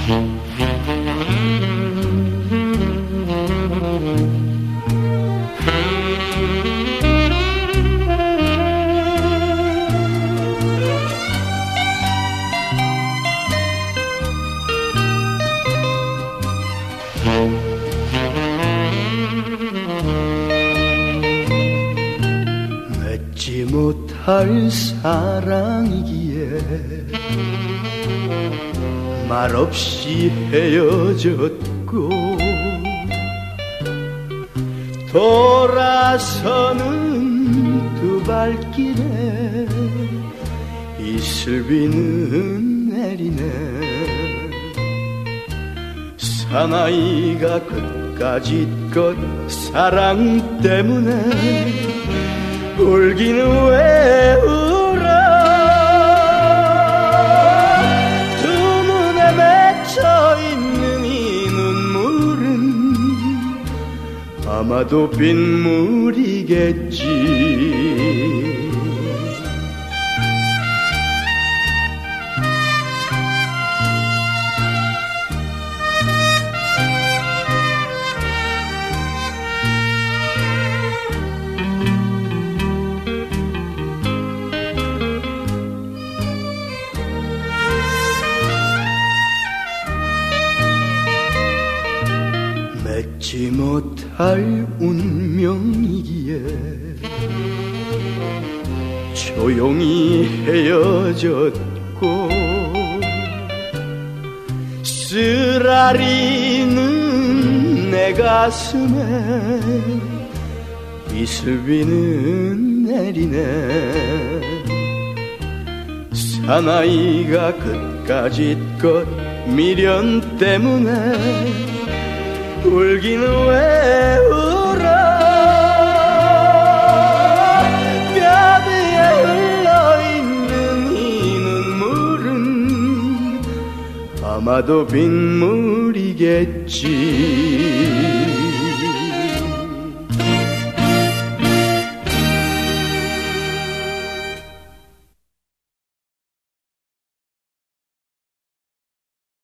맺지 못할 사랑이기에 말없이 헤어졌고 돌아서는 두 발길에 이슬비는 내리네. 사나이가 끝까지껏 사랑 때문에 울기는 왜 울어. 두 눈에 맺혀있는 이 눈물은 아마도 빗물이겠지. 맺지 못할 운명이기에 조용히 헤어졌고 쓰라리는 내 가슴에 이슬비는 내리네. 사나이가 끝까지껏 미련 때문에 울기는 왜 울어. 뼈 위에 흘러있는 이 눈물은 아마도 빗물이겠지.